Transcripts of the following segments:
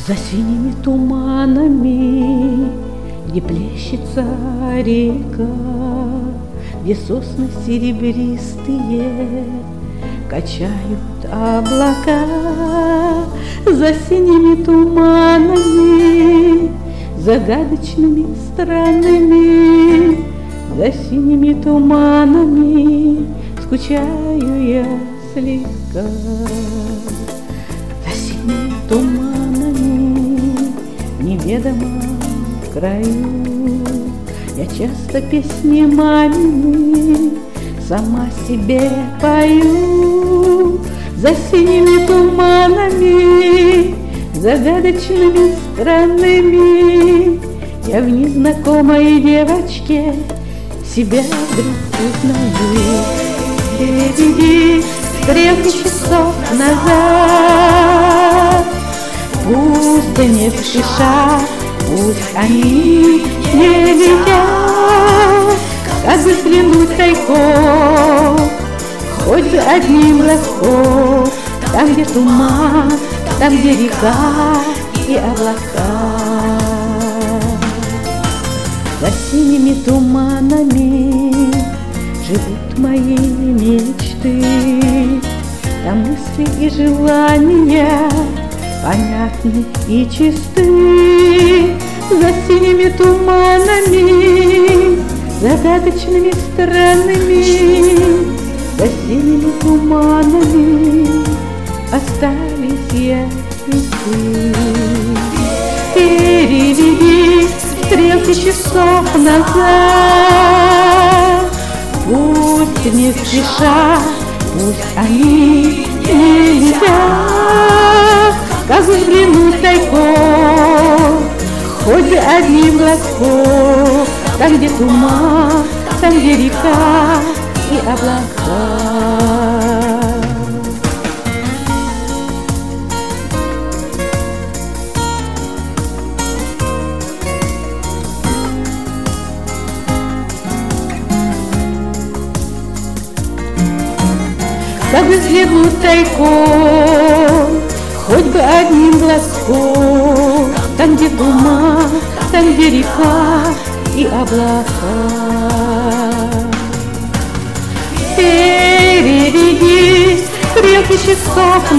За синими туманами, где плещется река, где сосны серебристые качают облака. За синими туманами, загадочными странами, за синими туманами скучаю я слегка. За синими туманами неведомо в краю я часто песни мамины сама себе пою. За синими туманами, загадочными странными я в незнакомой девочке себя вдруг узнаю. Впереди стрелки часов назад, пусть не спеша, пусть они не летят, как бы взглянуть тайком, хоть бы одним глазком, там, где туман, там, где река и облака. За синими туманами живут мои мечты, там мысли и желания понятны и чисты. За синими туманами, загадочными странами, за синими туманами остались я и ты. Переведи стрелки часов назад, пусть не спеша, пусть они не летят, как взглянуть тайком, хоть бы одним глазком, там, где туман, там, где река и облака. Как бы взглянуть тайком, хоть бы одним глазком, там, где туман, там, где река и облака. Переведи стрелки часов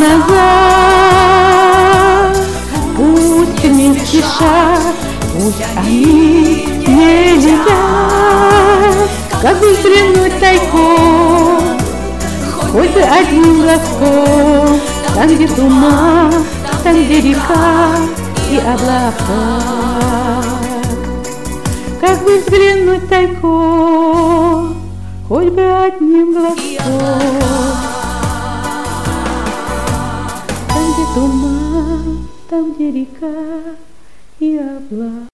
назад, пусть не спеша, пусть они не летят, как бы взглянуть тайком, хоть бы одним глазком, там, где туман, там, где река и облака. Как бы взглянуть тайком, хоть бы одним глазком, там, где туман, там, где река и облака.